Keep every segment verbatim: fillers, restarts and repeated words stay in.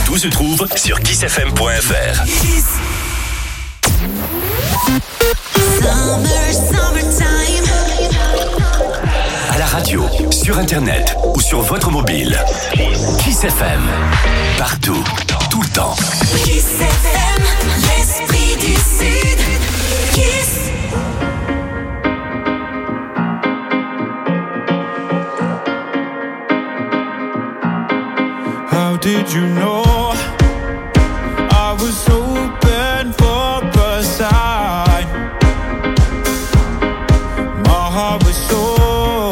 Tout se trouve sur kiss f m point f r. Summer, summertime. À la radio, sur internet ou sur votre mobile. Kiss F M. Partout, tout le temps. Kiss F M, l'esprit du Sud. Kiss. How did you know I was open for a sign? My heart was so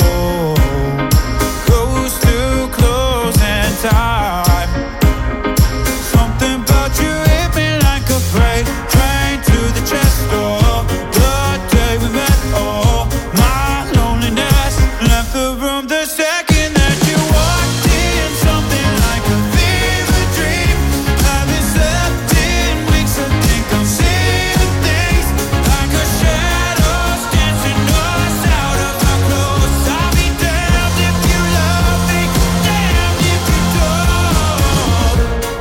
close to closing time. Something about you hit me like a freight train to the chest door. The day we met, oh, my loneliness left the room the second that you walked in. Something like a fever dream. Haven't slept in weeks. I think I'm seeing things like a shadows dancing us out of our clothes. I'll be damned if you love me, damned if you don't.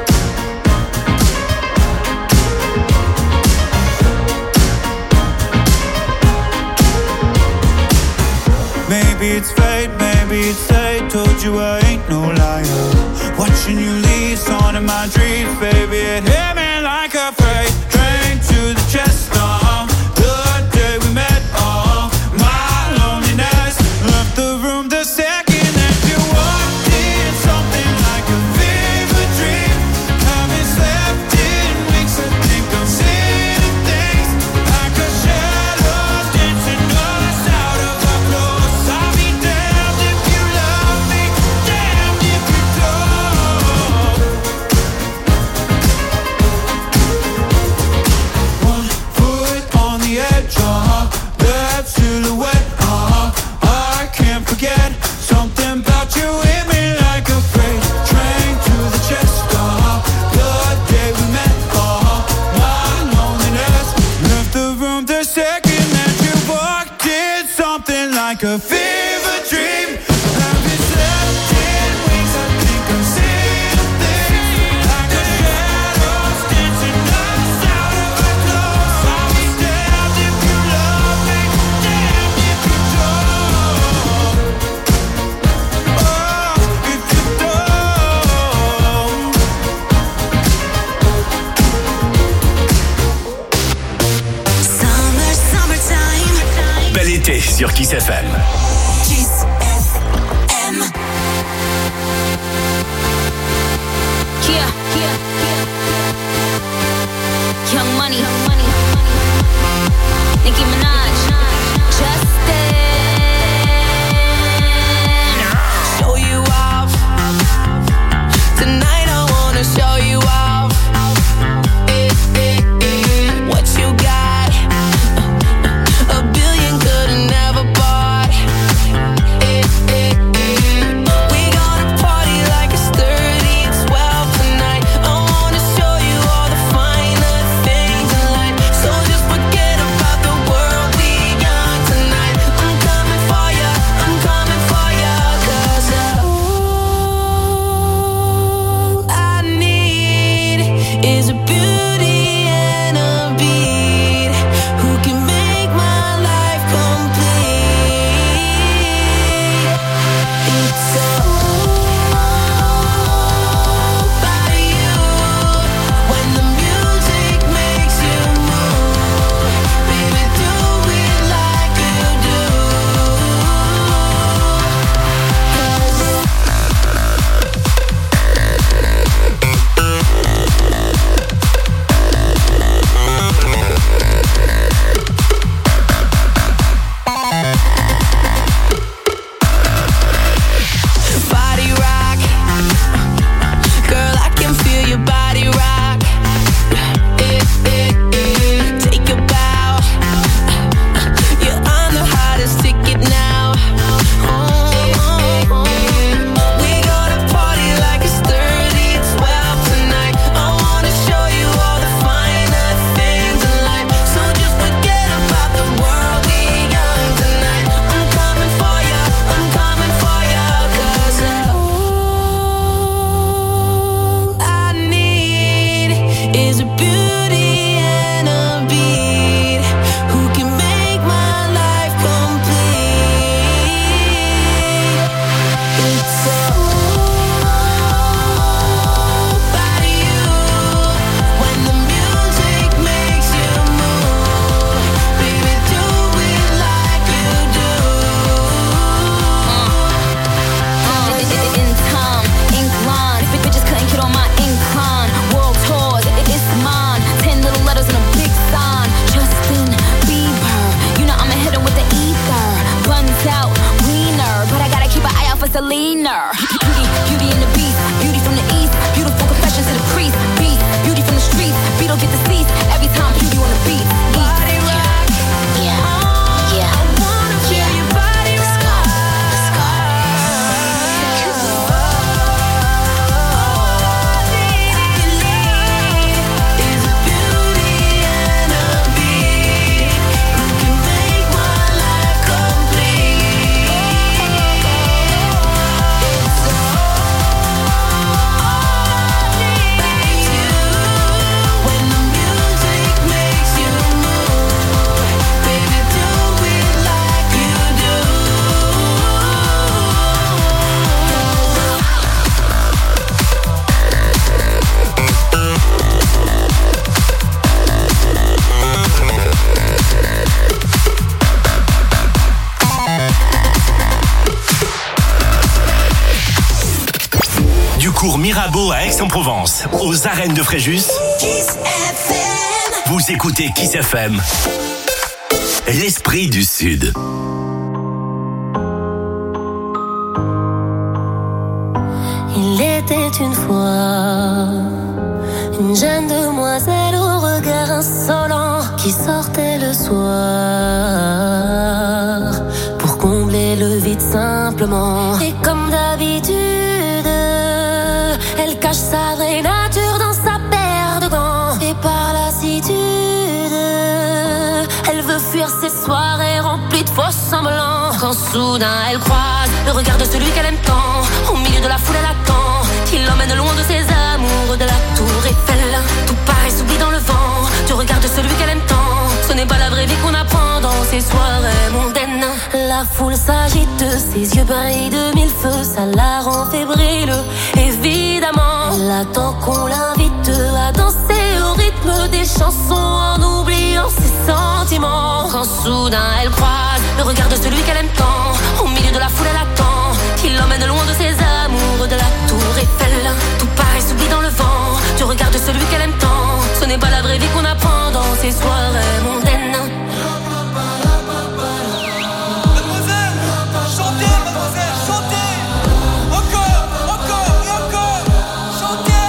Maybe it's fate, maybe it's fate. Told you I ain't no liar. Watching you leave, on in my dreams, baby. It hit me like a freight train to the chest. Uh, the day we met, oh, my loneliness left the room the second that you walked in. Something like a fever dream. Haven't slept in weeks. I think I'm seeing things like a shadow dancing us out of our clothes. I'll be damned if you love me, damned if you don't. One foot on the edge, uh-huh. That silhouette, uh-huh. I can't forget something about you hit me like a freight train to the chest, uh-huh. The day we met, uh-huh. My loneliness left the room the second that you walked in. Something like a fever dream. Haven't slept in weeks. I think I'm seeing things like a shadows dancing us out of our clothes. I'll be damned if you love me, damned if you don't. Oh, if you don't. Summer, summertime. Bel été sur Kiss F M. Kiss F M. Kia, Kia, Young Money, Nicki Minaj, Justin. Show you off. Tonight I wanna show you off. Eh, eh, eh. What you got? A billion could've never bought. Eh, eh, eh. We gonna party like it's thirty twelve tonight. I wanna show you all the finer things in life. So just forget about the world we Mirabeau à Aix-en-Provence, aux arènes de Fréjus. Kiss F M. Vous écoutez Kiss F M. L'esprit du Sud. Il était une fois une jeune demoiselle au regard insolent qui sortait le soir pour combler le vide simplement. Et comme d'habitude, elle cache sa vraie nature dans sa paire de gants. Et par lassitude, elle veut fuir ses soirées remplies de faux semblants. Quand soudain elle croise le regard de celui qu'elle aime tant, au milieu de la foule elle attend qu'il l'emmène loin de ses amours, de la tour Eiffel. Tout paraît s'oublie dans le vent du regard de celui qu'elle aime tant. Ce n'est pas la vraie vie qu'on apprend dans ces soirées mondaines. La foule s'agite, ses yeux brillent de mille feux, ça la rend fébrile. Évidemment, elle attend qu'on l'invite à danser au rythme des chansons en oubliant ses sentiments. Quand soudain elle croise le regard de celui qu'elle aime tant, au milieu de la foule elle attend qu'il l'emmène loin de ses amours, de la tour Eiffel. Tout paraît s'oublie dans le vent du regard de celui qu'elle aime tant. Ce n'est pas la vraie vie qu'on apprend dans ces soirées mondaines. Mademoiselle, chantez, mademoiselle, chantez. Encore, encore et encore. Chantez.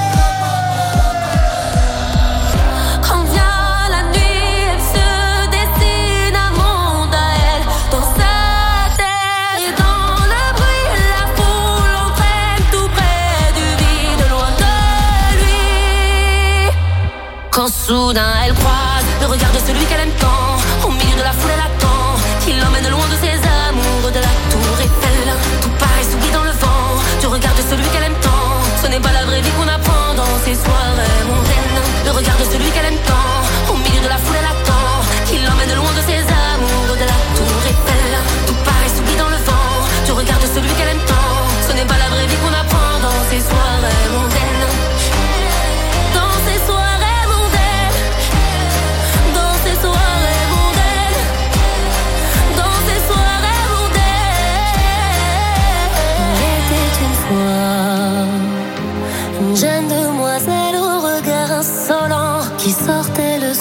Quand vient la nuit, elle se dessine un monde à elle, dans sa terre et dans le bruit. La foule entraîne tout près du vide, loin de lui. Quand soudain elle croise le regard de celui qu'elle aime tant, au milieu de la foule elle attend qu'il l'emmène loin de ses amours, de la tour Eiffel. Tout paraît s'oublie dans le vent du regard de celui qu'elle aime tant. Ce n'est pas la vraie vie qu'on apprend dans ces soirées mondaines. Le regard de celui qu'elle aime tant, au milieu de la foule elle attend qu'il l'emmène loin de ses amours, de la tour Eiffel. Tout paraît s'oublie dans le vent du regard de celui qu'elle aime tant. Ce n'est pas la vraie vie qu'on apprend dans ces soirées mondaines. Dans ces soirées mondaines, dans ces soirées mondaines, dans ces soirées mondaines. Il était une fois une jeune demoiselle au regard insolent qui sortait le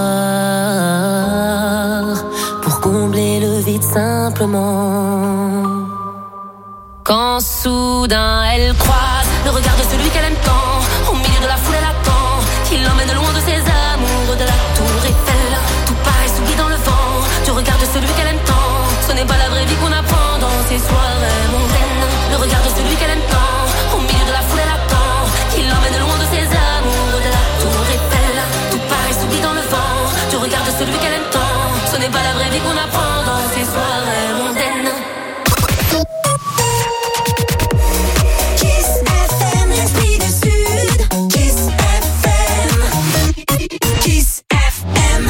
soir pour combler le vide simplement. Quand soudain elle croise le regard de celui qu'elle aime tant, au milieu de la foule elle attend qu'il l'emmène loin de ses amours, de la tour Eiffel. Tout paraît s'oublie dans le vent du regard de celui qu'elle aime tant. Ce n'est pas la vraie vie qu'on apprend dans ces soirées mondaines. Le regard de celui qu'elle aime tant, au milieu de la foule elle attend qu'il l'emmène loin de ses amours, de la tour Eiffel. Tout paraît s'oublie dans le vent du regard de celui qu'elle aime tant. Ce n'est pas la vraie vie qu'on apprend dans ces soirées mondaines. Kiss F M, l'esprit du Sud. Kiss F M. Kiss F M.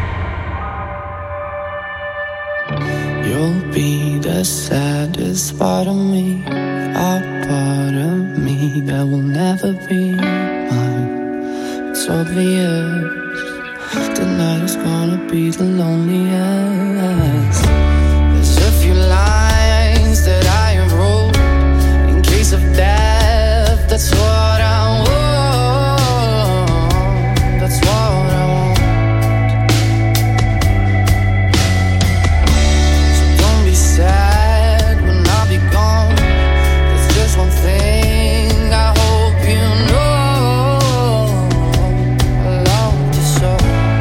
You'll be the saddest part of me, a part of me that will never be mine. It's obvious tonight is gonna be the loneliest. There's a few lines that I have wrote in case of death. That's what I want. That's what I want. So don't be sad when I'll be gone. There's just one thing I hope you know. I love you so.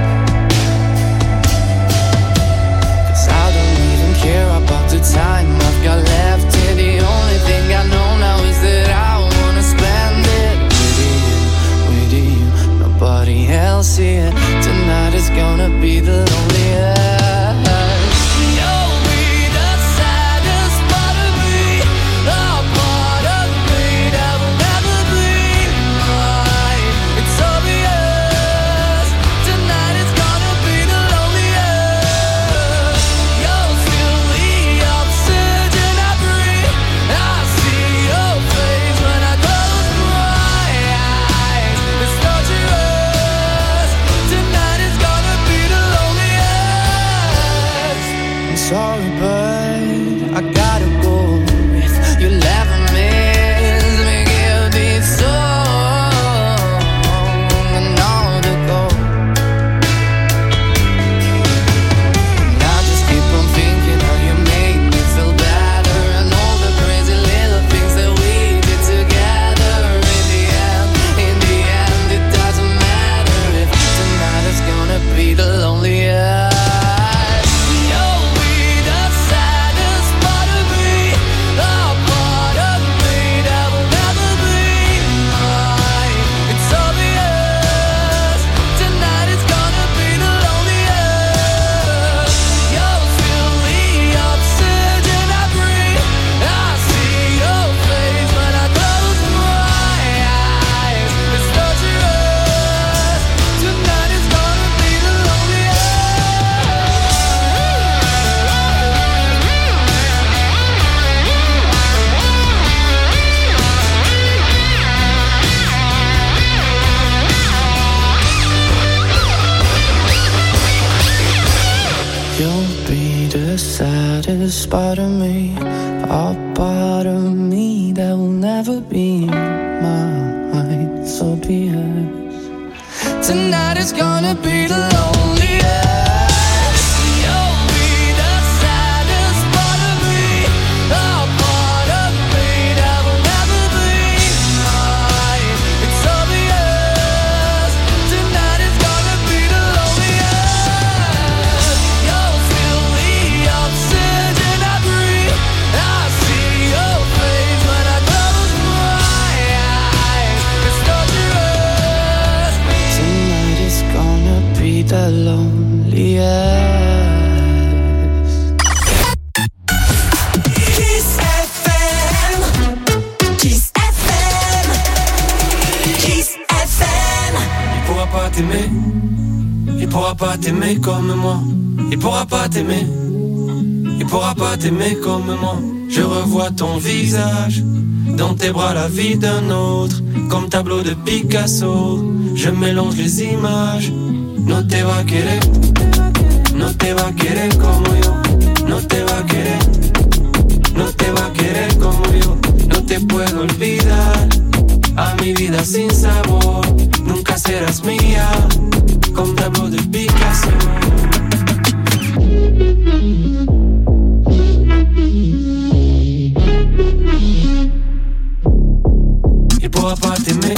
'Cause I don't even care about the time I've got left here. The only thing I know now is that I wanna spend it with you, with you, nobody else here. Tonight is gonna be the loneliest. You'll be the saddest part of me, a part of me that will never be mine. It's obvious tonight is gonna be the loneliest. You'll feel the oxygen I breathe. I see your face when I close my eyes. It's torturous. Tonight is gonna be the loneliest. saddest part of me, a part of me that will never be mine. So be it. Tonight is gonna be the loneliest. You'll be the saddest part of me, a part of me that will never be mine. It's obvious. Tonight is gonna be the loneliest. You'll feel the oxygen I breathe. I see your face when I close my eyes. It's torturous. Tonight is gonna be the loneliest. Kiss F M. Kiss F M. Kiss F M. Il pourra pas t'aimer, il pourra pas t'aimer comme moi. Il pourra pas t'aimer, il pourra pas t'aimer comme moi. Je revois ton visage, dans tes bras la vie d'un autre. Comme tableau de Picasso, je mélange les images. No te va a querer, no te va a querer como yo. No te va a querer, no te va a querer como yo. No te puedo olvidar, a mi vida sin sabor. Nunca serás mía, como tableau de Picasso. Il pourra pas t'aimer.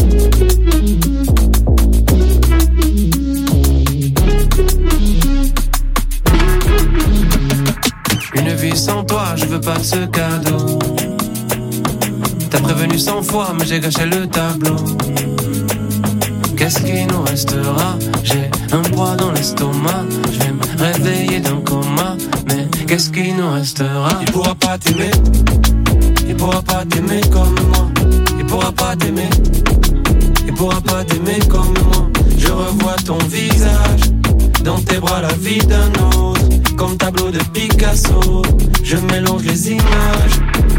Une vie sans toi, je veux pas de ce cadeau. T'as prévenu cent fois, mais j'ai gâché le tableau. Qu'est-ce qui nous restera? J'ai un poids dans l'estomac. Je vais me réveiller d'un coma. Mais qu'est-ce qui nous restera? Il pourra pas t'aimer. Il pourra pas t'aimer comme moi. Il pourra pas t'aimer. Il pourra pas t'aimer comme moi. Je revois ton visage, dans tes bras la vie d'un autre. Comme tableau de Picasso, je mélange les images.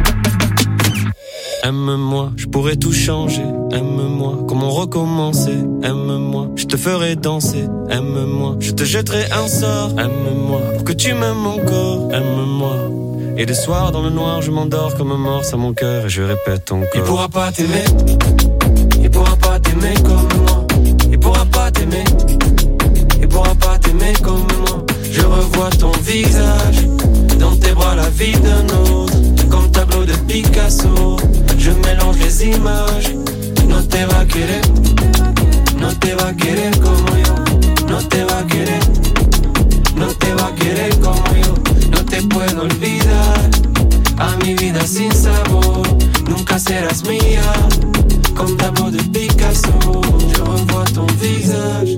Aime-moi, je pourrais tout changer. Aime-moi, comment recommencer. Aime-moi, je te ferai danser. Aime-moi, je te jetterai un sort. Aime-moi, pour que tu m'aimes encore. Aime-moi. Et le soir dans le noir, je m'endors comme un morse à mon cœur et je répète ton corps. Il pourra pas t'aimer. Il pourra pas t'aimer comme moi. Il pourra pas t'aimer. Il pourra pas t'aimer comme moi. Je revois ton visage, dans tes bras la vie d'un autre. Comme tableau de Picasso, je mélange les images. No te va a querer, no te va a querer como yo. No te va a querer, no te va a querer como yo. No te puedo olvidar, a mi vida sin sabor. Nunca serás mía, comme tableau de Picasso. Je revois ton visage,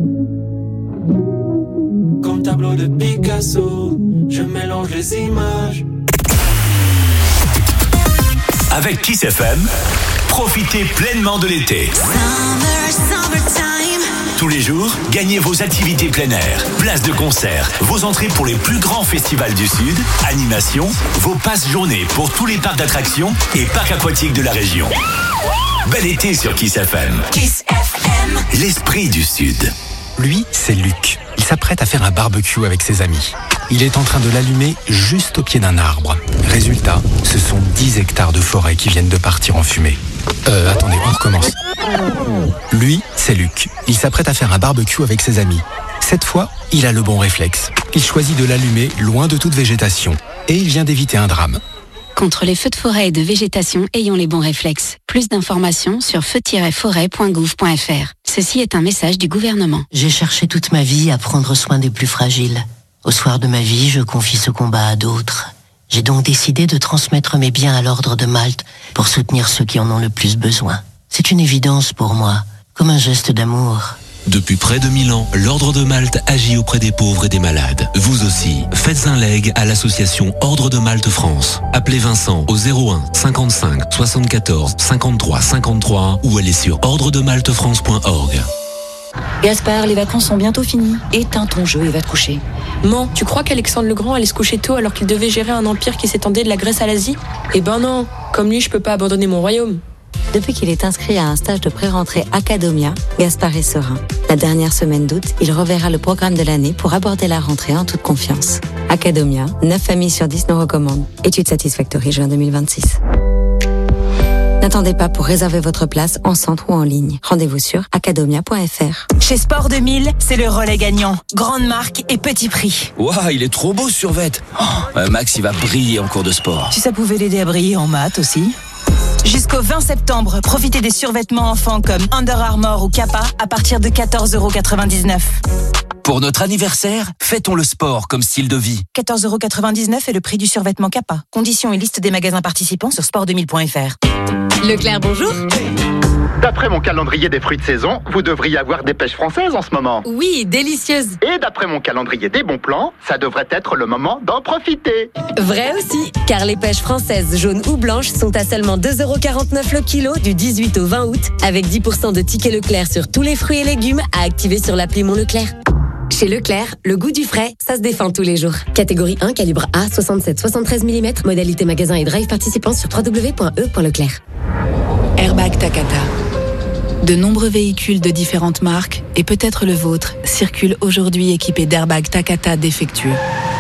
comme tableau de Picasso. Je mélange les images. Avec Kiss F M, profitez pleinement de l'été. Summer, summertime. Tous les jours, gagnez vos activités plein air, places de concert, vos entrées pour les plus grands festivals du Sud, animations, vos passes journées pour tous les parcs d'attractions et parcs aquatiques de la région. Bel été sur Kiss F M. Kiss F M. L'esprit du Sud. Lui, c'est Luc. Il s'apprête à faire un barbecue avec ses amis. Il est en train de l'allumer juste au pied d'un arbre. Résultat, ce sont dix hectares de forêt qui viennent de partir en fumée. Euh, attendez, on recommence. Lui, c'est Luc. Il s'apprête à faire un barbecue avec ses amis. Cette fois, il a le bon réflexe. Il choisit de l'allumer loin de toute végétation. Et il vient d'éviter un drame. Contre les feux de forêt et de végétation, ayons les bons réflexes. Plus d'informations sur feu tiret forêt point gouv point f r. Ceci est un message du gouvernement. J'ai cherché toute ma vie à prendre soin des plus fragiles. Au soir de ma vie, je confie ce combat à d'autres. J'ai donc décidé de transmettre mes biens à l'Ordre de Malte pour soutenir ceux qui en ont le plus besoin. C'est une évidence pour moi, comme un geste d'amour. Depuis près de mille ans, l'Ordre de Malte agit auprès des pauvres et des malades. Vous aussi, faites un leg à l'association Ordre de Malte France. Appelez Vincent au zéro un cinquante-cinq soixante-quatorze cinquante-trois cinquante-trois ou allez sur ordre de malte france point org. Gaspard, les vacances sont bientôt finies. Éteins ton jeu et va te coucher. Man, tu crois qu'Alexandre le Grand allait se coucher tôt alors qu'il devait gérer un empire qui s'étendait de la Grèce à l'Asie? Eh ben non, comme lui, je peux pas abandonner mon royaume. Depuis qu'il est inscrit à un stage de pré-rentrée Academia, Gaspard est serein. La dernière semaine d'août, il reverra le programme de l'année pour aborder la rentrée en toute confiance. Academia, neuf familles sur dix nous recommandent. Étude Satisfactory, juin deux mille vingt-six. N'attendez pas pour réserver votre place en centre ou en ligne. Rendez-vous sur academia point f r. Chez Sport deux mille, c'est le relais gagnant. Grande marque et petit prix. Waouh, il est trop beau ce survêt. Oh, euh, Max, il va briller en cours de sport. Si ça pouvait l'aider à briller en maths aussi. Jusqu'au vingt septembre, profitez des survêtements enfants comme Under Armour ou Kappa à partir de quatorze euros quatre-vingt-dix-neuf. Pour notre anniversaire, fêtons le sport comme style de vie. quatorze euros quatre-vingt-dix-neuf est le prix du survêtement Kappa. Conditions et liste des magasins participants sur sport deux mille point f r. Leclerc, bonjour. D'après mon calendrier des fruits de saison, vous devriez avoir des pêches françaises en ce moment. Oui, délicieuses. Et d'après mon calendrier des bons plans, ça devrait être le moment d'en profiter. Vrai aussi, car les pêches françaises jaunes ou blanches sont à seulement deux euros quarante-neuf le kilo du dix-huit au vingt août, avec dix pour cent de tickets Leclerc sur tous les fruits et légumes à activer sur l'appli Mon Leclerc. Chez Leclerc, le goût du frais, ça se défend tous les jours. Catégorie un, calibre A, soixante-sept soixante-treize millimètres, modalité magasin et drive participant sur w w w point e point leclerc. Airbag Takata. De nombreux véhicules de différentes marques, et peut-être le vôtre, circulent aujourd'hui équipés d'airbags Takata défectueux.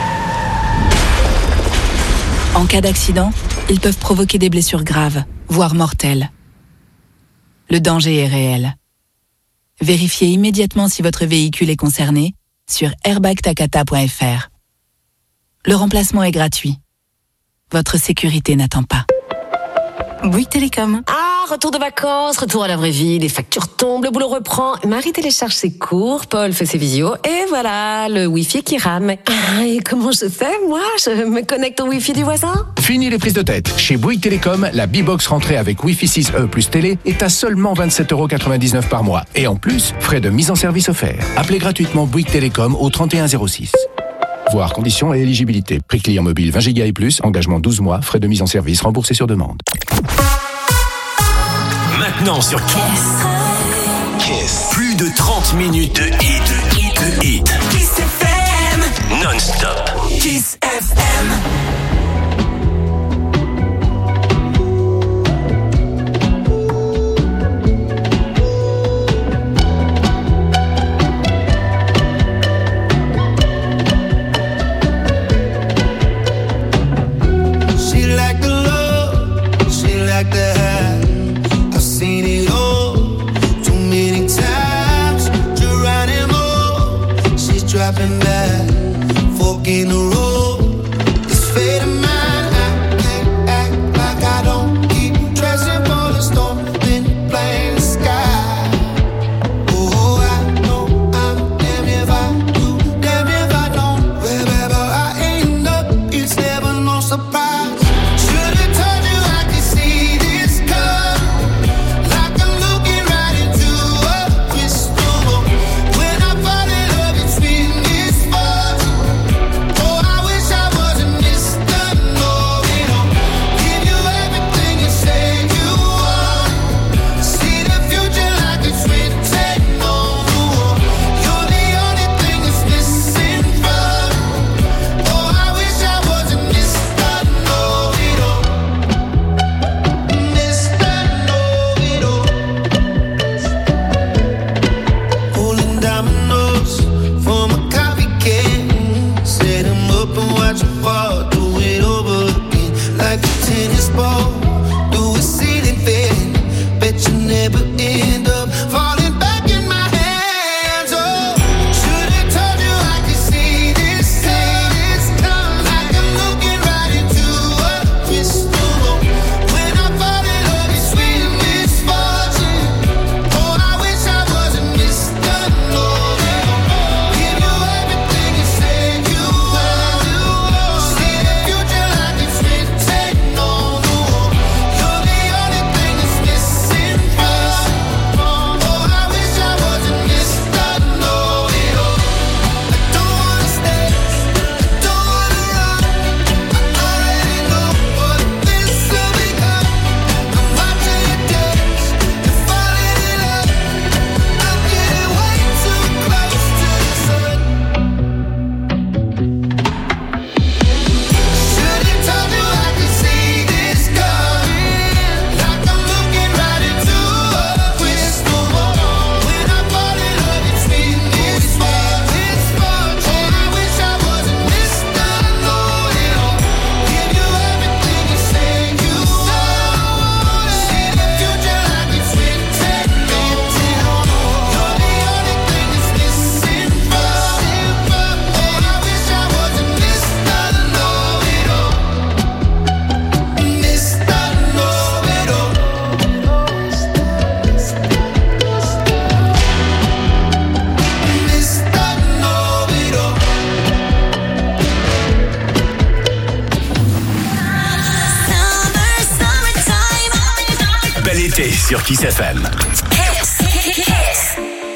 En cas d'accident, ils peuvent provoquer des blessures graves, voire mortelles. Le danger est réel. Vérifiez immédiatement si votre véhicule est concerné sur airbag takata point f r. Le remplacement est gratuit. Votre sécurité n'attend pas. Bouygues Télécom. Ah, retour de vacances, retour à la vraie vie, les factures tombent, le boulot reprend, Marie télécharge ses cours, Paul fait ses visios, et voilà, le Wi-Fi qui rame. Ah, et comment je fais, moi? Je me connecte au Wi-Fi du voisin? Fini les prises de tête. Chez Bouygues Télécom, la B-Box rentrée avec Wi-Fi six E plus télé est à seulement vingt-sept euros quatre-vingt-dix-neuf par mois. Et en plus, frais de mise en service offerts. Appelez gratuitement Bouygues Télécom au trente et un zéro six. Voir conditions et éligibilité. Prix client mobile vingt gigas et plus, engagement douze mois, frais de mise en service remboursés sur demande. Maintenant sur Kiss. Kiss. Plus de trente minutes de hit. De hit. Kiss F M. Non-stop. Kiss F M. She like the love, she like the high. I've seen it all too many times. Geronimo, she's dropping back, forking sur Kiss F M. Kiss, Kiss.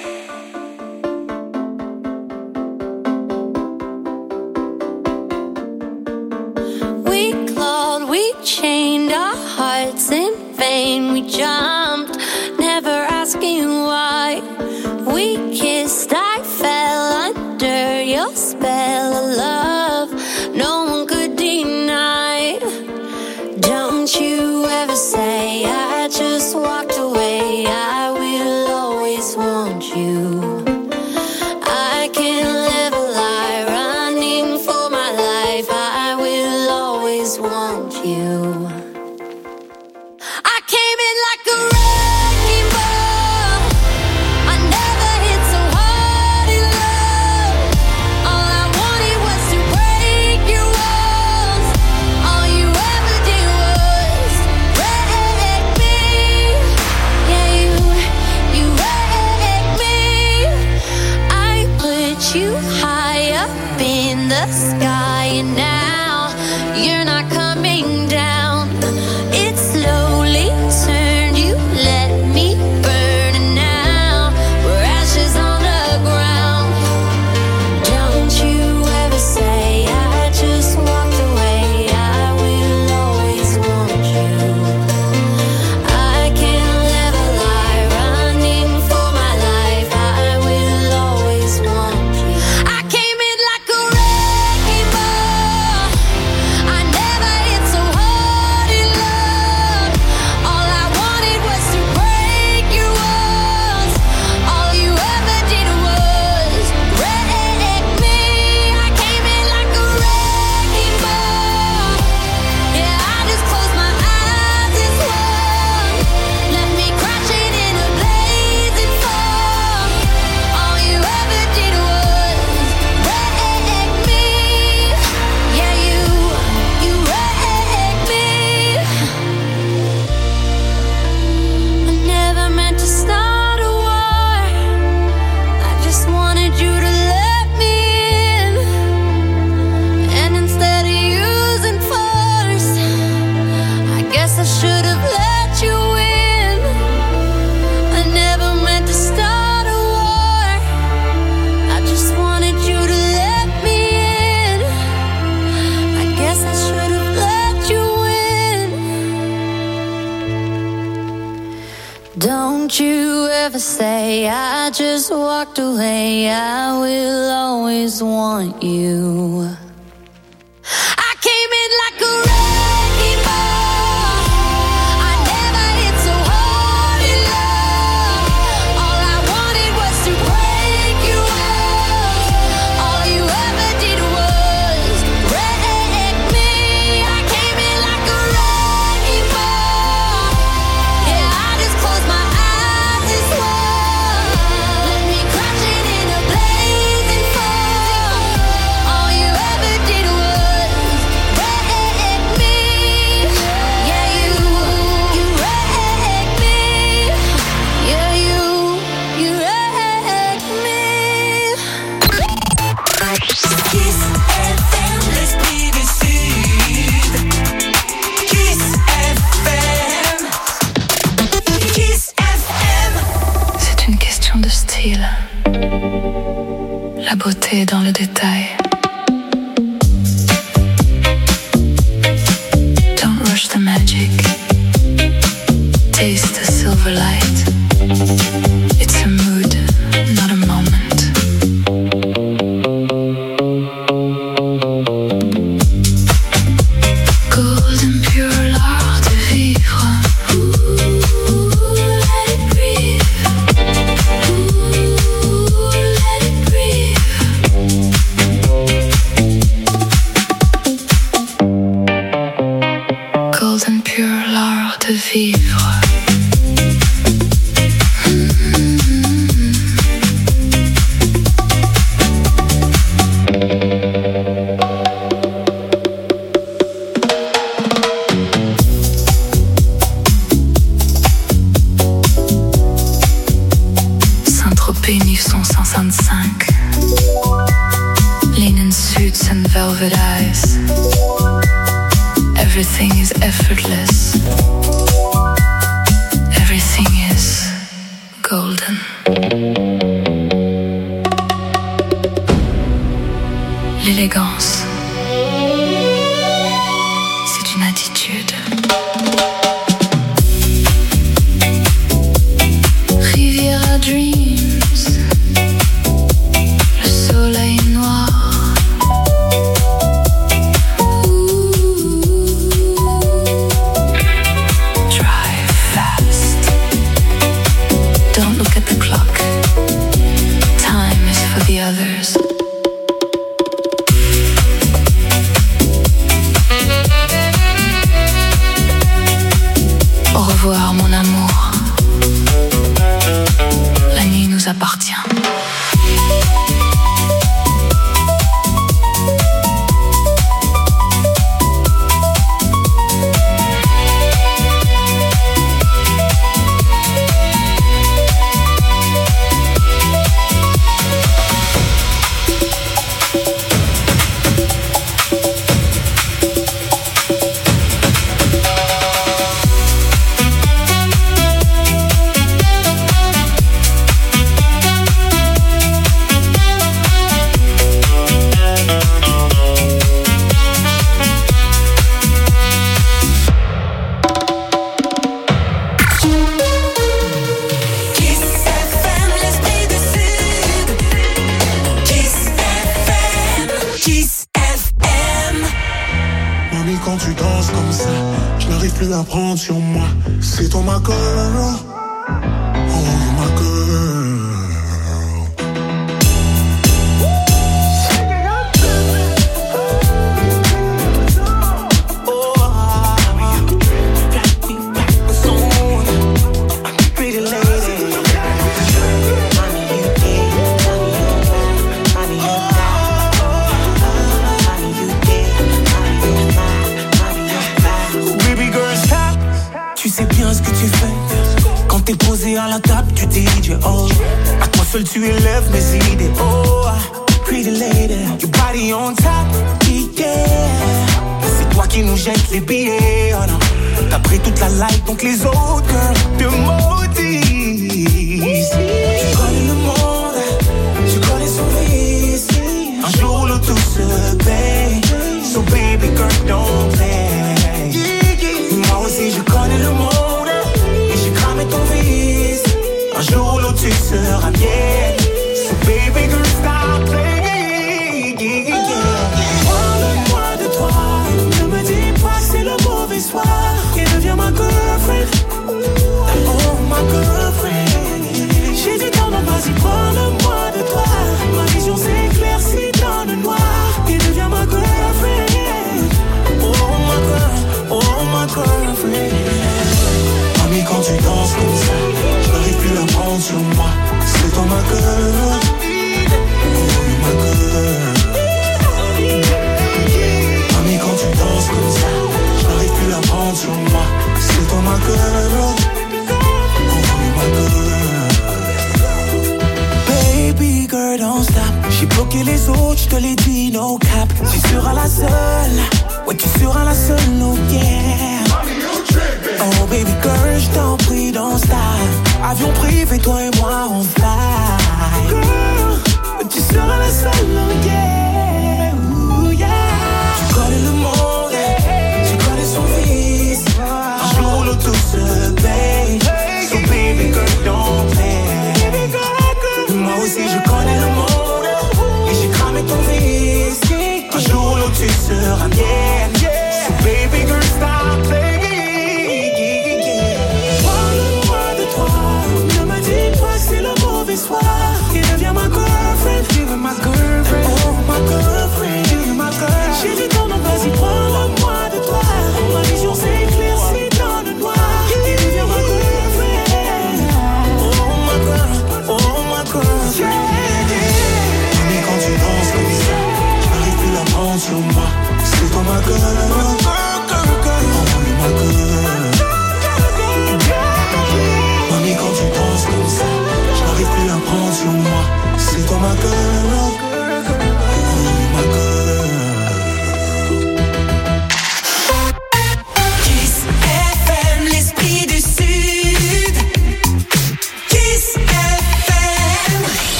We clawed, we chained our hearts in vain. We jumped, never asking why. We kissed, I fell under your spell of love. No one could deny. Don't you ever say I just walked away. I will always want you. I can't live a lie, running for my life. I will always want you. I came in like a wrecking ball. I never hit so hard in love. All I wanted was to break your walls. All you ever did was wreck me. Yeah, you, you wrecked me. I put you high up in the sky, and now you're not coming down. It slowly turned, you let me burn, and now we're ashes on the ground. Don't you ever say I just walked away. I will always want you. I can't live a lie, running for my life. I will always want you. I came in like a wrecking ball. I never hit so hard in love. All I wanted was to break your walls. All you ever did was wreck me. I came in like a wrecking ball. Yeah, I just closed my eyes and swung. Left me crashing in a blazing fall. All you ever did was wreck me. Yeah, you, you wrecked me. I never meant to start a war. I just wanted you to let me in. And instead of using force, I guess I should have let you in. I never meant to start a war. I just wanted you to let me in. I guess I should have let you in. Don't you ever say I just walked away. I will always want you. I came in like a wrecking ball. I never hit so hard in love. All I wanted was to break your walls. All you ever did was wreck me. I came in like a wrecking ball. Yeah, I just closed my eyes and swung. Left me crashing in a blazing fall. All you ever did was wreck me. Yeah, you, you wrecked me. Yeah, you, you wrecked me. Kiss F M, l'esprit du Sud. Kiss F M. Kiss F M. C'est une question de style. La beauté est dans le détail. Don't rush the magic. Taste the silver light. It's a mood, not a moment. Golden pure l'art de vivre. Ooh, let it breathe. Ooh, let it breathe. Golden pure l'art de vivre. Saint-Tropez mille neuf cent soixante-cinq. Linen suits and velvet eyes. Everything is effortless. Everything London. L'élégance, c'est une attitude. Riviera Dreams, le soleil noir. Drive fast. Don't look at the clock. Time is for the others. Au revoir mon amour. La nuit nous appartient. Quand tu danses comme ça, je n'arrive plus à prendre sur moi. C'est toi ma girl. Oh ma girl. T'es posé à la table du D J, oh. À toi seul tu élèves mes idées, oh. Pretty lady, your body on top, yeah. C'est toi qui nous jette les billets, oh non. T'as pris toute la light, donc les autres girls te maudissent. Tu connais le monde, tu connais son vice. Un jour le tout se paye, so baby girl don't play. Moi aussi je connais le monde. Ton vice, un jour l'autre tu seras mienne. So baby girl stop playing, yeah, yeah. Parle-moi de toi, ne me dis pas que c'est le mauvais soir. Et deviens ma girlfriend, oh ma girlfriend. J'ai dit non, non, vas-y parle-moi de toi. Ma vision s'éclaircit dans le noir. Et deviens ma girlfriend, oh ma girl, oh ma girlfriend. Mami, quand tu danses comme ça, je n'arrive plus à prendre sur moi. C'est toi ma girl, oh ma girl. Mami, quand tu danses comme ça, je n'arrive plus à prendre sur moi. C'est toi ma girl, oh ma girl. Baby girl, don't stop. J'ai bloqué les autres, je te l'ai dit, no cap. Tu seras la seule, ouais tu seras la seule, oh yeah. Oh baby girl, je t'en prie, don't stop. Avion privé, toi et moi on fly. Girl, tu seras la seule, oh yeah, ooh yeah. Tu connais le monde, tu connais son vice. Un jour le tout se paye, so baby girl don't play. Moi aussi je connais le monde, et j'ai cramé ton vice. Un jour l'autre tu seras mienne, so baby girl stop playing. Et deviens ma girlfriend, deviens ma girlfriend, oh ma girlfriend, ma girl. J'ai dit non, non, vas-y, prends-le-moi de toi. Ma vision s'éclaircit dans le noir. Et deviens ma girlfriend, oh ma girl, oh ma girlfriend. Mais quand tu danses comme ça, je n'arrive plus à prendre sur moi. C'est toi ma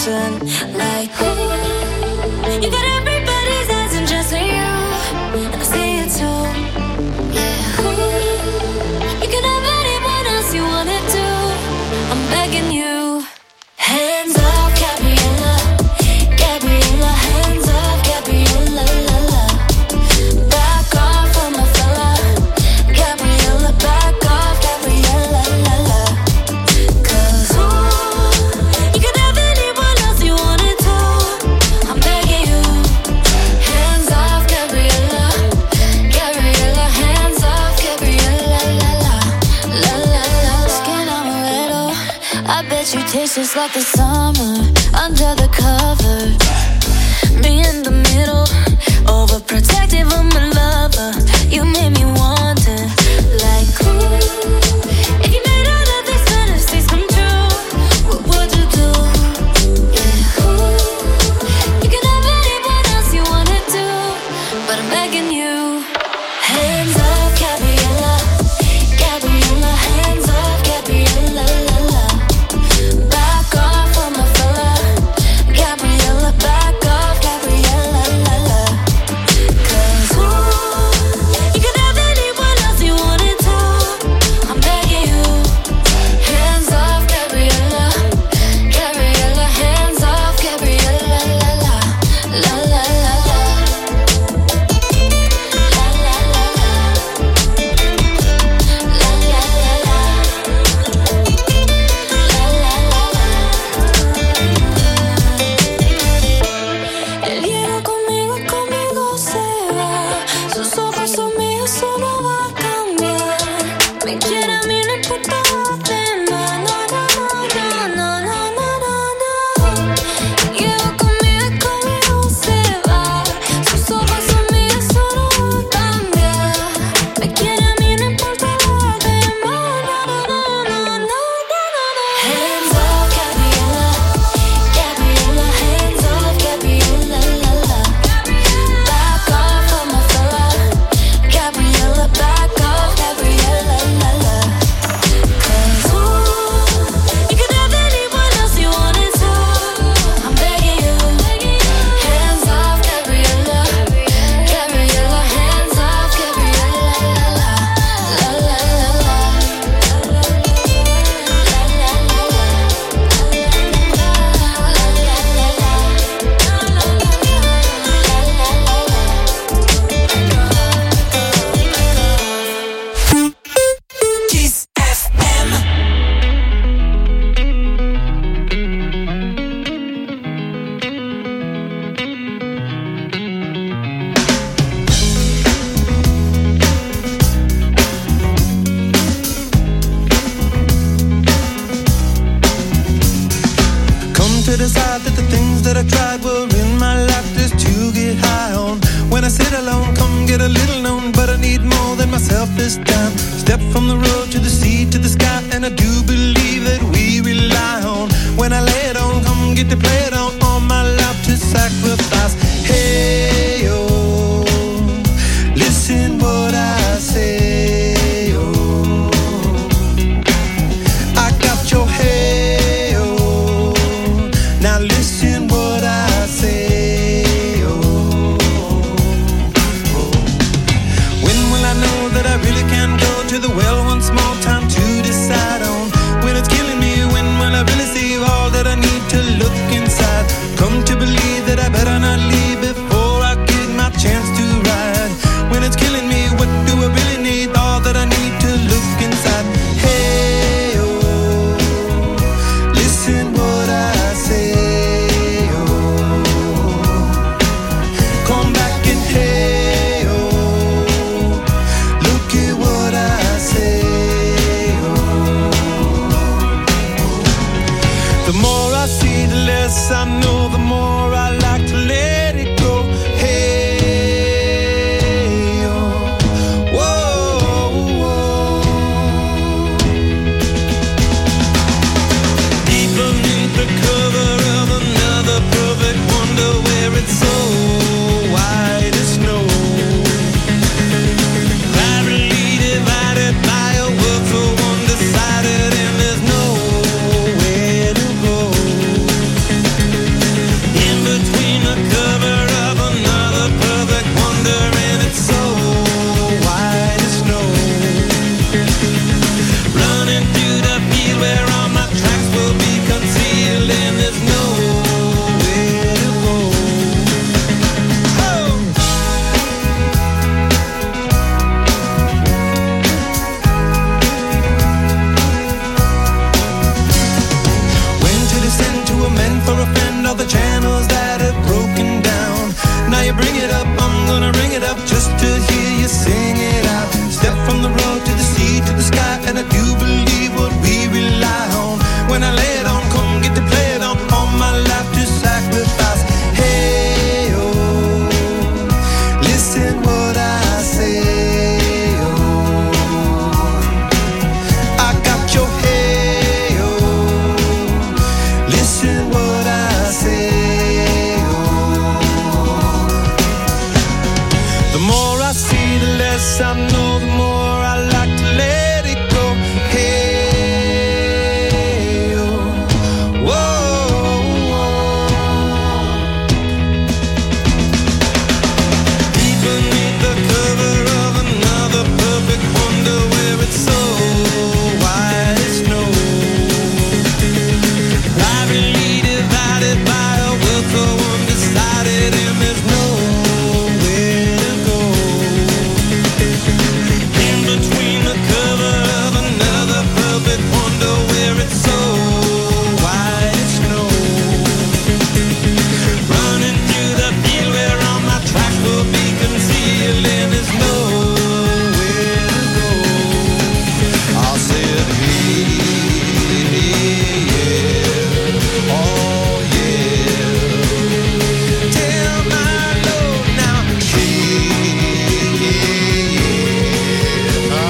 listen. Like, ooh, you got everybody's eyes and just you, and I see it too. Yeah, ooh, you can have anyone else you wanted to. I'm begging you. Hands off, Gabriella, Gabriella. Hands off, Gabriella, la la. Back off of my fella, Gabriella. Back off, Gabriella, la la. Cause ooh, you could have anyone else you wanted to. I'm begging you. Hands off, Gabriella, Gabriella. Hands off, Gabriella, la la, la la la. Skin amaretto, I bet you taste just like the summer under the covers. Me in the middle, overprotective of my lover. You made me wonder, like, ooh, if you made all of these fantasies come true, what would you do? Yeah, ooh, you can have anyone else you wanted to, but I'm begging you. Hands off, Gabriella, Gabriella. Hands off, Gabriella, la la. Back off of my fella, Gabriella. Back off, Gabriella, la la. Cause ooh, you could have anyone else you wanted to. I'm begging you. Hands off, Gabriella, Gabriella. Hands off, Gabriella, la la, la la la la. La la la la. La la la la. La la la la. Él llega conmigo y conmigo se va. Sus ojos son míos, eso no va a cambiar. Me quiere a mí, no importa lo demás. No, no, no, no, no, no, no, no. Llega conmigo y conmigo se va. Sus ojos son míos, eso no va a cambiar. Me quiere a mí, no importa lo demás. No, no, no, no, no, no, no. Hands off, Gabriella, Gabriella. Hands off, Gabriella, la la. Back off of my fella, Gabriella. Back off, Gabriella, la la. Cause ooh, you could have anyone else you wanted to. I'm begging you. Hands off, Gabriella, Gabriella. Hands off, Gabriella, la la, la la la la. La la la Kiss F M. Come to decide that the things that I tried were in my life just to get high on. When I sit alone, come get a little known, but I need more than myself this time. Step from the road to the sea to the sky, and I do believe that we rely on. When I lay it on, come get to play it on, all my life to sacrifice. Hey, oh, listen what I say, oh. I got your hey, oh, now listen what I say, oh. When will I know that I really can go to the well once more? Time to decide on. When Running through the field where all my tracks will be concealed, and there's nowhere to go. Oh! Went to descend to amend for a friend all the channels that have broken down. Now you bring it up, I'm gonna ring it up just to hear you sing it out. Step from the road to the sea to the sky, and I do believe what we rely on. When I lay it on, come get to play it on, all my life to sacrifice. Hey, oh, listen what I say, oh, I got your hey, oh, listen what I say, oh. The more I see, the less I know, the more I like to let it go. Hey, oh, whoa, whoa. Deep beneath the cover of another perfect wonder, where it's so white as snow, privately divided by a world so undecided, and there's nowhere to go. In between the cover of another perfect wonder, where it's so white as snow, running through the field where all my tracks will be concealed, and there's nowhere to go. I said, hey, yeah, oh yeah, tell my Lord now, hey, yeah, oh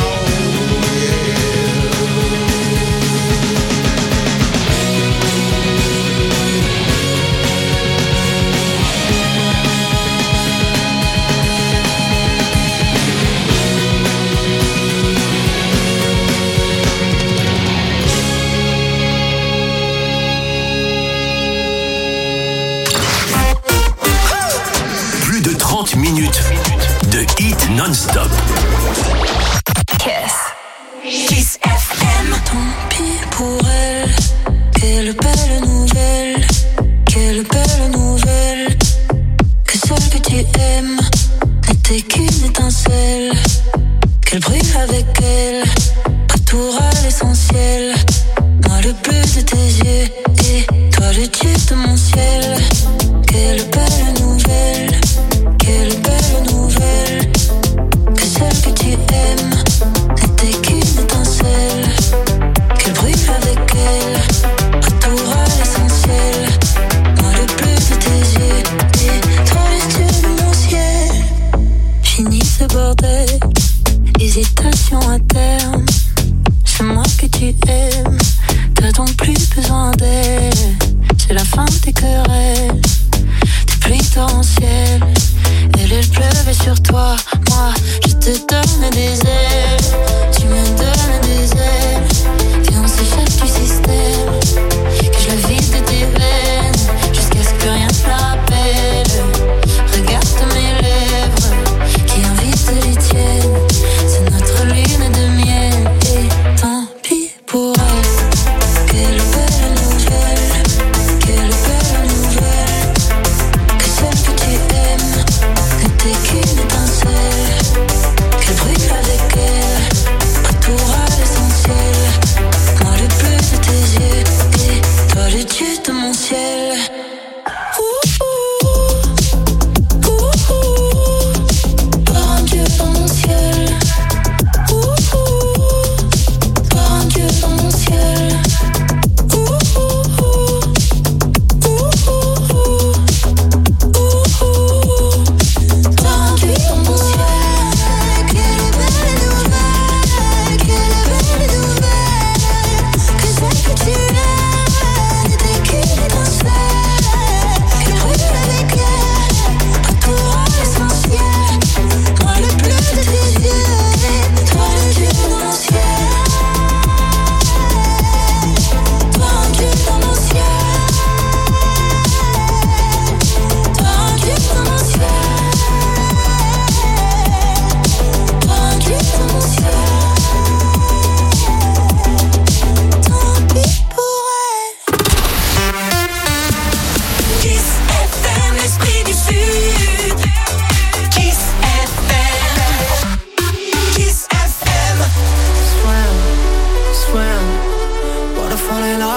Plus de trente minutes de hit non-stop. Kiss. Kiss F M. Tant pis pour elle. Quelle belle nouvelle. Quelle belle nouvelle. Que celle que tu aimes n'était qu'une étincelle. Qu'elle brille avec elle. Retour à l'essentiel. Moi le bleu de tes yeux. Et toi le dieu de mon ciel. Quelle belle nouvelle. Quelle belle nouvelle. Que celle que tu aimes n'était qu'une étincelle. Qu'elle brille avec elle. Retour à l'essentiel. Moi le bleu de tes yeux. Et toi le dieu de mon ciel. Fini ce bordel. Hésitation à terme. C'est moi que tu aimes. T'as donc plus besoin d'elle. C'est la fin des querelles. Des pluies torrentielles. Elle, elle pleuvait sur toi. Moi, je te donne des ailes. Tu me donnes des ailes. Viens, on s'échappe du système. Que je la vide de tes veines. Jusqu'à ce que rien ne te rappelle. Regarde mes lèvres qui invitent les tiennes. C'est notre lune de miel.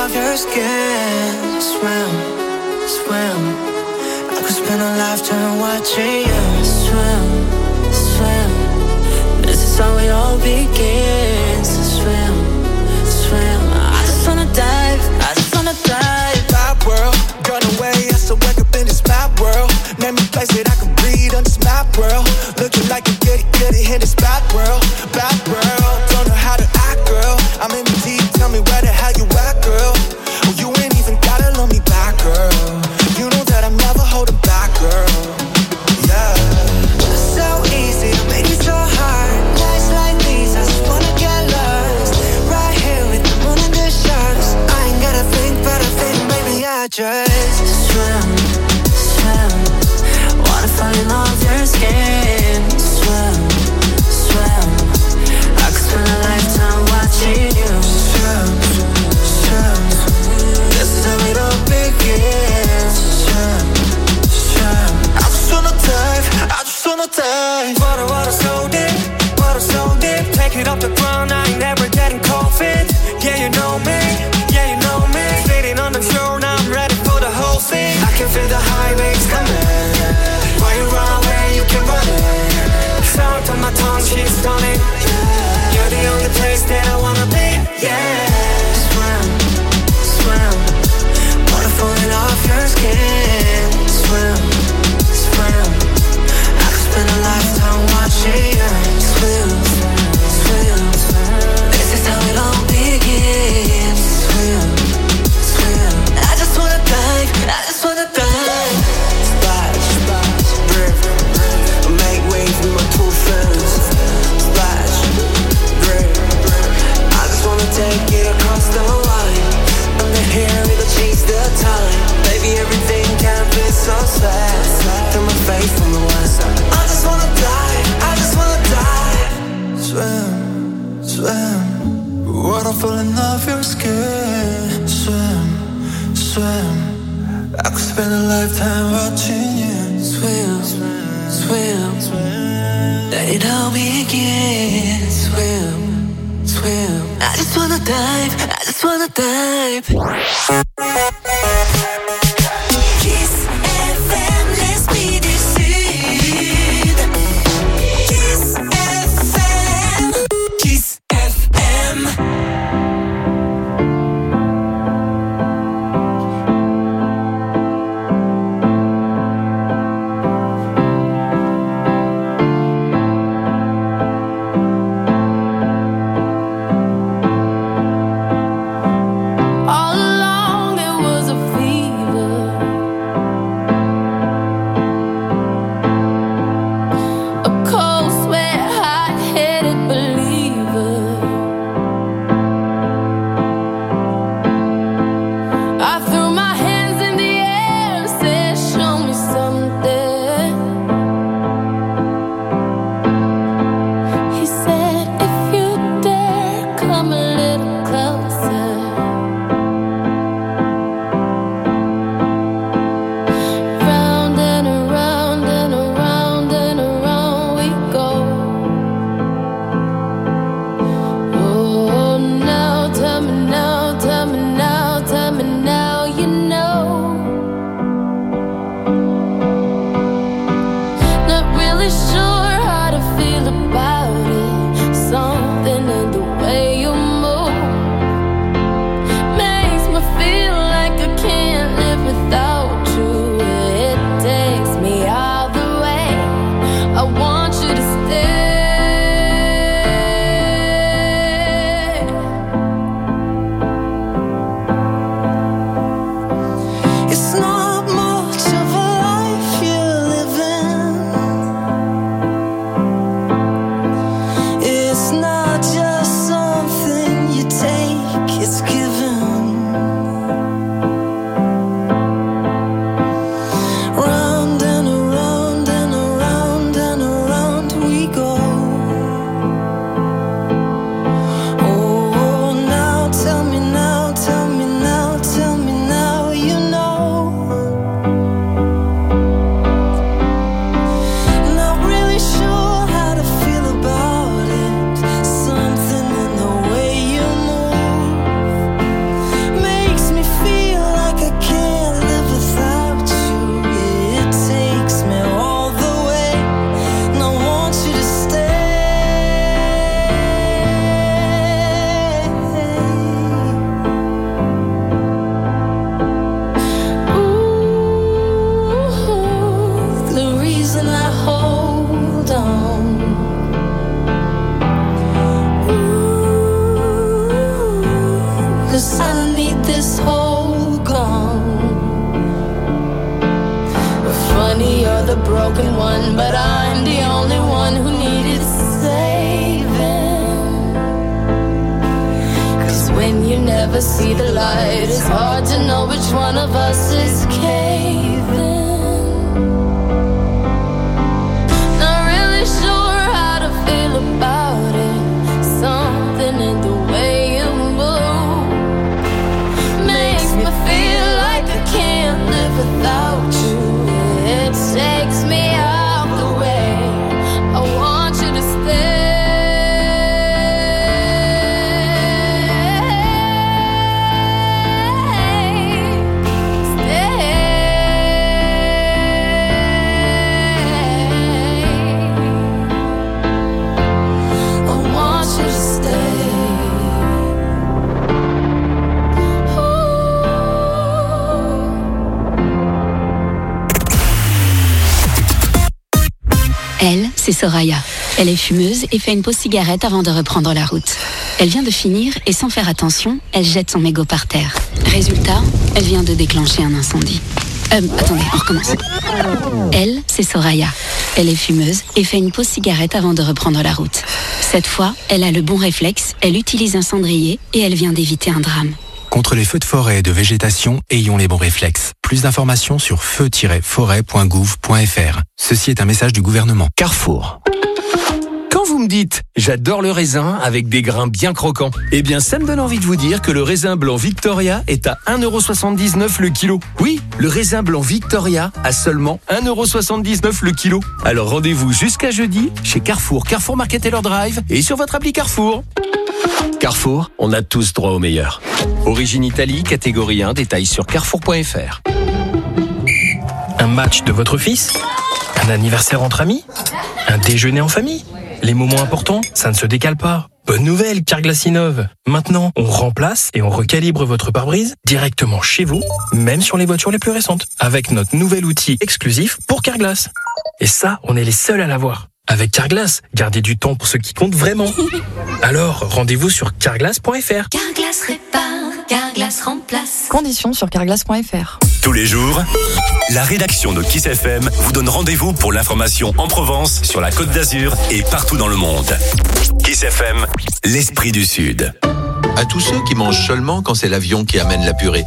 of your skin. Swim, swim. I could spend a lifetime watching you swim, swim. This is how it all begins. Swim, swim. I just wanna dive, I just wanna dive. Bad world, run away, I still wake up in this bad world. Name a place that I can breathe on this map world. Looking like a goody goody in this bad world, bad world. Don't know how to act, girl. I'm in the deep, tell me where the hell you at, girl. Oh, you ain't even gotta love me back, girl. You know that I'm never holding back, girl. Yeah. So easy to make it so hard. Nights like these, I just wanna get lost. Right here with the moon and the stars. I ain't gotta think, but I think, baby, I just swim, swim. Wanna fall in love with your skin. Swim, swim. I could spend a lifetime watching you swim, swim. This is how it all begins. Swim, swim. I just wanna dive, I just wanna dive. Water, water so deep, water so deep. Take it off the ground, I ain't never getting cold feet. Yeah, you know me, yeah, you know me. Sitting on the shore, now I'm ready for the whole thing. I can feel the high waves coming. Why you run away, you can run it. Sound on my tongue, she's stunning. You're the only place that I wanna be, yeah. Swim, swim. Water falling off your skin. Swim, swim. I could spend a lifetime watching you swim, swim. This is how it all begins. Swim, swim. I just wanna dive, I just wanna dive. Splash, splash, river, make waves with my two friends. Splash, river, I just wanna take it across the line. Under here, it'll change the time. Baby, everything can be so sad. Through my face from the west. I just wanna dive, I just wanna dive. Swim, swim. Water falling off your skin. Swim, swim. I could spend a lifetime watching you swim, swim, swim. Let it all begin. Swim, swim. I just wanna dive, I just wanna dive. Kiss F M, l'esprit du Sud. Kiss F M, Kiss F M. All along it was broken one, but I'm the only one who needed saving. Cause when you never see the light, it's hard to know which one of us is caving. Not really sure how to feel about it. Something in the way you move makes me feel like I can't live without you. It takes me out the way. I want you to stay. Elle, c'est Soraya. Elle est fumeuse et fait une pause cigarette avant de reprendre la route. Elle vient de finir et sans faire attention, elle jette son mégot par terre. Résultat, elle vient de déclencher un incendie. Euh, attendez, on recommence. Elle, c'est Soraya. Elle est fumeuse et fait une pause cigarette avant de reprendre la route. Cette fois, elle a le bon réflexe, elle utilise un cendrier et elle vient d'éviter un drame. Contre les feux de forêt et de végétation, ayons les bons réflexes. Plus d'informations sur feu tiret forêt point gouv point f r. Ceci est un message du gouvernement. Carrefour. Quand vous me dites « j'adore le raisin avec des grains bien croquants », eh bien ça me donne envie de vous dire que le raisin blanc Victoria est à un euro soixante-dix-neuf le kilo. Oui, le raisin blanc Victoria à seulement un euro soixante-dix-neuf le kilo. Alors rendez-vous jusqu'à jeudi chez Carrefour, Carrefour Market Taylor Drive et sur votre appli Carrefour. Carrefour, on a tous droit au meilleur. Origine Italie, catégorie un, détails sur carrefour point f r. Un match de votre fils ? Un anniversaire entre amis ? Un déjeuner en famille ? Les moments importants, ça ne se décale pas. Bonne nouvelle, Carglass innove. Maintenant, on remplace et on recalibre votre pare-brise directement chez vous, même sur les voitures les plus récentes, avec notre nouvel outil exclusif pour Carglass. Et ça, on est les seuls à l'avoir. Avec Carglass, gardez du temps pour ce qui compte vraiment. Alors, rendez-vous sur carglass point f r. Carglass répare, Carglass remplace. Conditions sur carglass point f r. Tous les jours, la rédaction de Kiss F M vous donne rendez-vous pour l'information en Provence, sur la Côte d'Azur et partout dans le monde. Kiss F M, l'esprit du Sud. À tous ceux qui mangent seulement quand c'est l'avion qui amène la purée.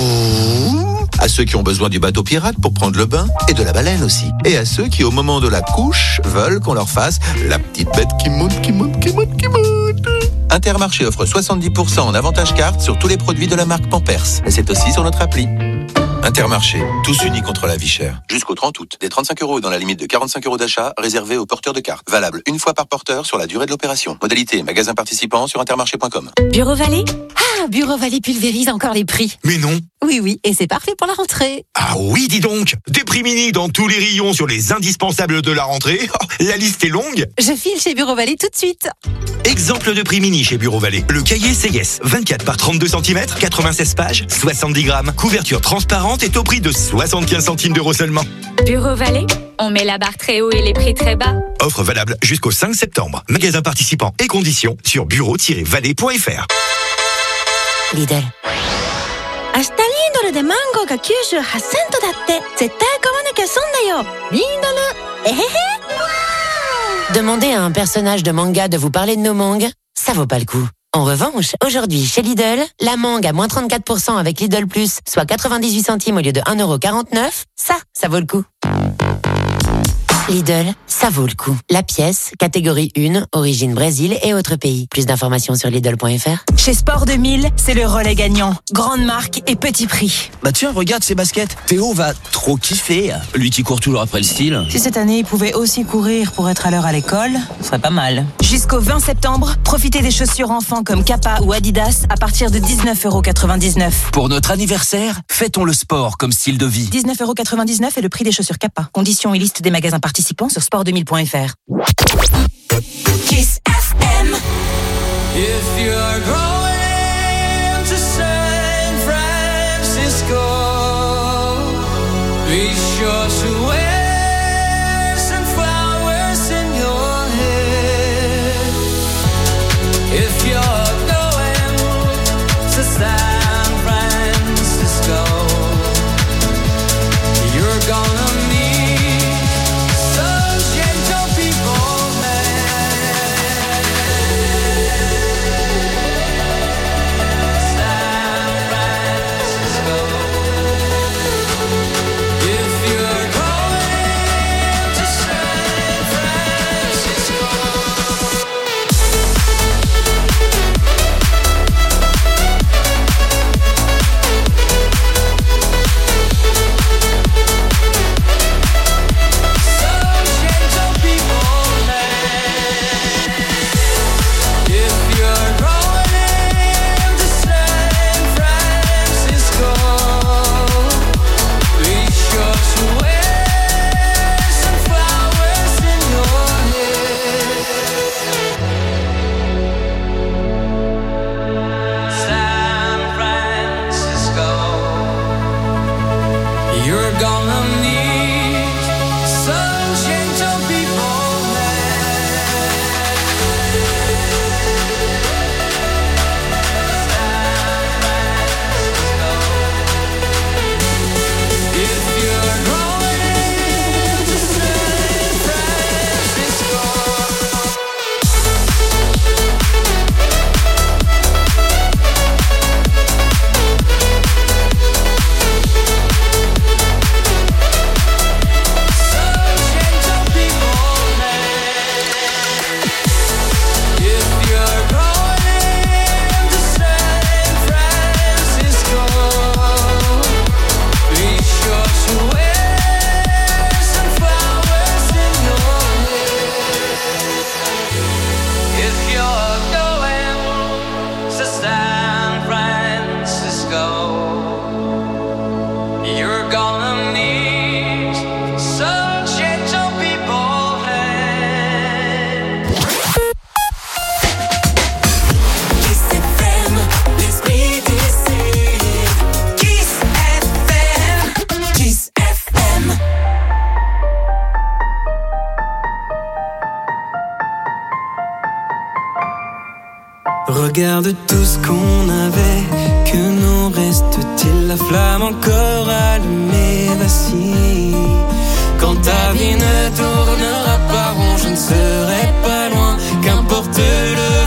À ceux qui ont besoin du bateau pirate pour prendre le bain et de la baleine aussi. Et à ceux qui, au moment de la couche, veulent qu'on leur fasse la petite bête qui monte, qui monte, qui monte, qui monte. Intermarché offre soixante-dix pour cent en avantage carte sur tous les produits de la marque Pampers. Et c'est aussi sur notre appli. Intermarché, tous unis contre la vie chère. Jusqu'au trente août, des trente-cinq euros dans la limite de quarante-cinq euros d'achat réservés aux porteurs de carte. Valable une fois par porteur sur la durée de l'opération. Modalité, magasin participant sur intermarché point com. Bureau Vallée ? Ah, Bureau Vallée pulvérise encore les prix. Mais non. Oui, oui, et c'est parfait pour la rentrée. Ah oui, dis donc. Des prix mini dans tous les rayons sur les indispensables de la rentrée. Oh, la liste est longue. Je file chez Bureau Vallée tout de suite. Exemple de prix mini chez Bureau Vallée. Le cahier C S, vingt-quatre par trente-deux centimètres, quatre-vingt-seize pages, soixante-dix grammes. Couverture transparente est au prix de soixante-quinze centimes d'euros seulement. Bureau Vallée, on met la barre très haut et les prix très bas. Offre valable jusqu'au cinq septembre. Magasin participant et conditions sur bureau tiret vallée point f r. Lidl. 明日リードルでマンゴーがきゅうじゅうはちセントだって。絶対買わなきゃ損だよ。リードル、えへへ。 Demandez à un personnage de manga de vous parler de nos mangues, ça vaut pas le coup. En revanche, aujourd'hui, chez Lidl, la mangue à moins trente-quatre pour cent avec Lidl Plus, soit quatre-vingt-dix-huit centimes au lieu de un euro quarante-neuf, ça, ça vaut le coup. Lidl, ça vaut le coup. La pièce, catégorie un, origine Brésil et autres pays. Plus d'informations sur Lidl point f r. Chez Sport deux mille, c'est le relais gagnant. Grande marque et petit prix. Bah tiens, regarde ces baskets. Théo va trop kiffer. Lui qui court toujours après le style. Si cette année, il pouvait aussi courir pour être à l'heure à l'école, ce serait pas mal. Jusqu'au vingt septembre, profitez des chaussures enfants comme Kappa ou Adidas à partir de dix-neuf euros quatre-vingt-dix-neuf. Pour notre anniversaire, fêtons le sport comme style de vie. dix-neuf euros quatre-vingt-dix-neuf est le prix des chaussures Kappa. Conditions et liste des magasins participants sur sport deux mille point f r. Kiss F M. If you're going to San Francisco, be sure to wear some flowers in your hair. If you're going to San Francisco, you're gonna meet Regarde tout ce qu'on avait, que nous reste-t-il? La flamme encore allumée vacille. Quand ta vie ne tournera pas rond, je ne serai pas loin, qu'importe le